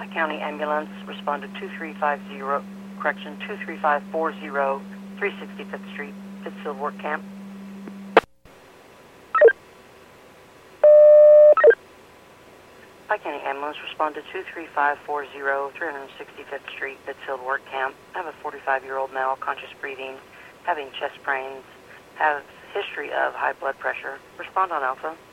Pike County Ambulance, respond to 2340, 365th Street, Pittsfield Work Camp. Pike County Ambulance, respond to 23540, 365th Street, Pittsfield Work Camp. I have a 45-year-old male, conscious breathing, having chest pains, has history of high blood pressure. Respond on Alpha.